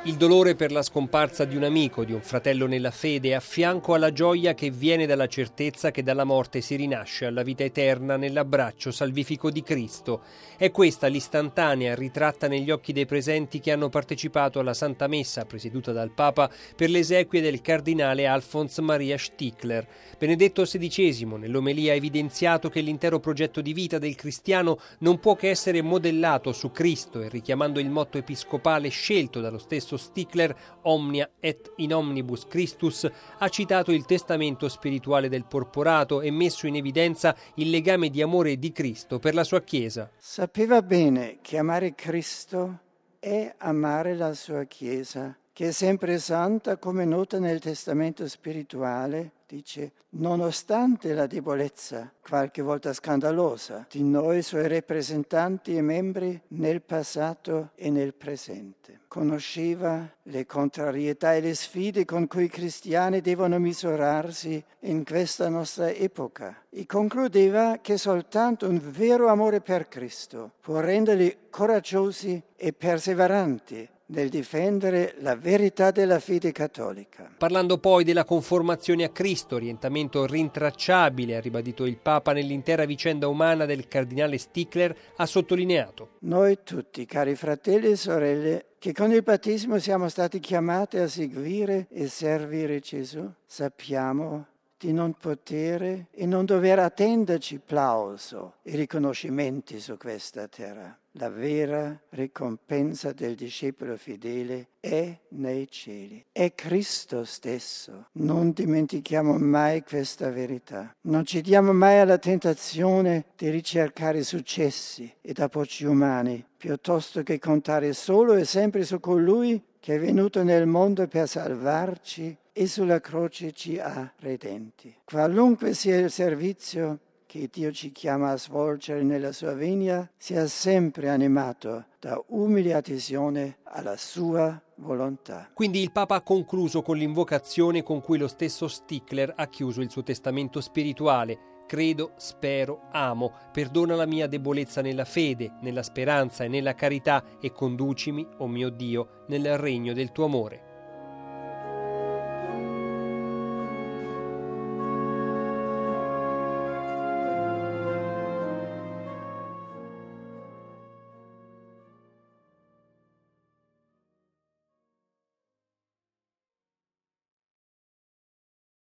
Il dolore per la scomparsa di un amico, di un fratello nella fede, a fianco alla gioia che viene dalla certezza che dalla morte si rinasce alla vita eterna nell'abbraccio salvifico di Cristo. È questa l'istantanea ritratta negli occhi dei presenti che hanno partecipato alla Santa Messa, presieduta dal Papa, per le esequie del cardinale Alfons Maria Stichler. Benedetto XVI, nell'omelia, ha evidenziato che l'intero progetto di vita del cristiano non può che essere modellato su Cristo e, richiamando il motto episcopale scelto dallo stesso Stichler, Omnia et in omnibus Christus, ha citato il testamento spirituale del porporato e messo in evidenza il legame di amore di Cristo per la sua Chiesa. Sapeva bene che amare Cristo è amare la sua Chiesa, che è sempre santa, come nota nel testamento spirituale, dice, nonostante la debolezza, qualche volta scandalosa, di noi suoi rappresentanti e membri nel passato e nel presente. Conosceva le contrarietà e le sfide con cui i cristiani devono misurarsi in questa nostra epoca e concludeva che soltanto un vero amore per Cristo può renderli coraggiosi e perseveranti nel difendere la verità della fede cattolica. Parlando poi della conformazione a Cristo, orientamento rintracciabile, ha ribadito il Papa nell'intera vicenda umana del cardinale Stichler, ha sottolineato: noi tutti, cari fratelli e sorelle, che con il battesimo siamo stati chiamati a seguire e servire Gesù, sappiamo di non poter e non dover attenderci plauso e riconoscimenti su questa terra. La vera ricompensa del discepolo fedele è nei cieli. È Cristo stesso. Non dimentichiamo mai questa verità. Non cediamo mai alla tentazione di ricercare successi ed appoggi umani, piuttosto che contare solo e sempre su colui che è venuto nel mondo per salvarci e sulla croce ci ha redenti. Qualunque sia il servizio che Dio ci chiama a svolgere nella sua vigna, sia sempre animato da umile adesione alla sua volontà. Quindi il Papa ha concluso con l'invocazione con cui lo stesso Stichler ha chiuso il suo testamento spirituale: credo, spero, amo, perdona la mia debolezza nella fede, nella speranza e nella carità e conducimi, o mio Dio, nel regno del tuo amore.